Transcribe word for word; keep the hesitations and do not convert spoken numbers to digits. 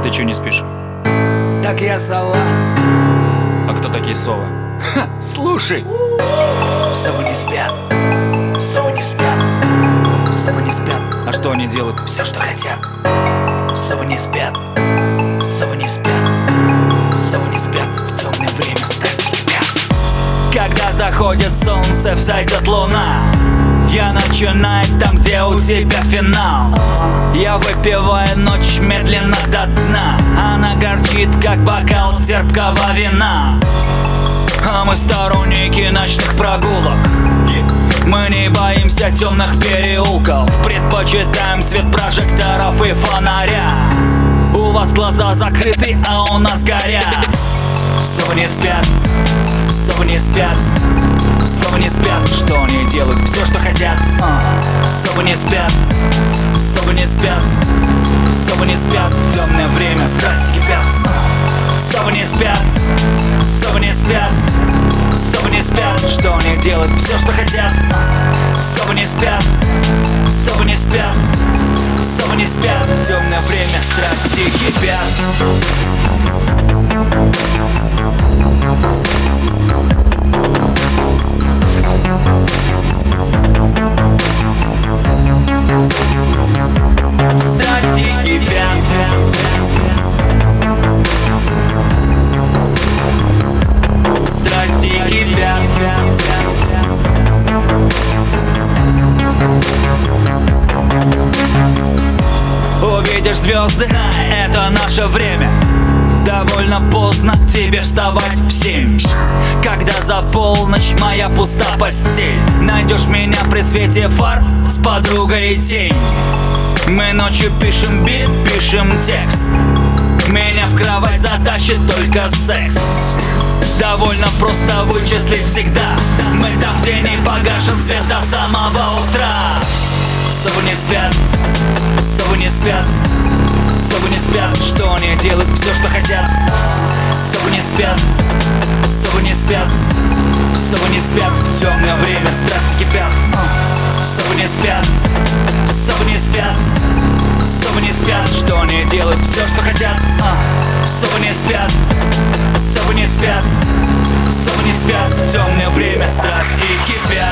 Ты чё не спишь? Так я сова. А кто такие совы? Ха, слушай. Совы не спят. Совы не спят. Совы не спят. А что они делают? Все, что хотят. Совы не спят. Совы не спят. Совы не спят. В темное время страсти кипят. Когда заходит солнце, взойдет луна, я начинаю там, где у тебя финал. Я выпиваю ночь медленно до дна. Она горчит, как бокал терпкого вина. А мы сторонники ночных прогулок. Мы не боимся темных переулков. Предпочитаем свет прожекторов и фонаря. У вас глаза закрыты, а у нас горят. Совы не спят, совы не спят, совы не спят. Что они делают? Все, что хотят. Совы не спят, совы не спят, совы не спят. В темное время страсти кипят. Совы не спят, совы не спят, совы не спят. Что они делают? Все, что хотят. Совы не спят, совы не спят, совы не спят. В темное время страсти кипят. Страсти кипят. Страсти кипят. Увидишь звезды, это наше время. Довольно поздно тебе вставать в семь. Когда за полночь моя пуста постель, найдешь меня при свете фар с подругой и тень. Мы ночью пишем бит, пишем текст. Меня в кровать затащит только секс. Довольно просто вычислить всегда. Мы там, где не погашен свет до самого утра. Совы не спят, совы не спят, совы не спят. Что они делают? Все, что хотят. Совы не спят, совы не спят, совы не спят. В темное время страсти кипят. Совы не спят, совы не спят, совы не спят. Что они делают? Все, что хотят. Совы не спят, совы не спят, совы не спят. В темное время страсти кипят.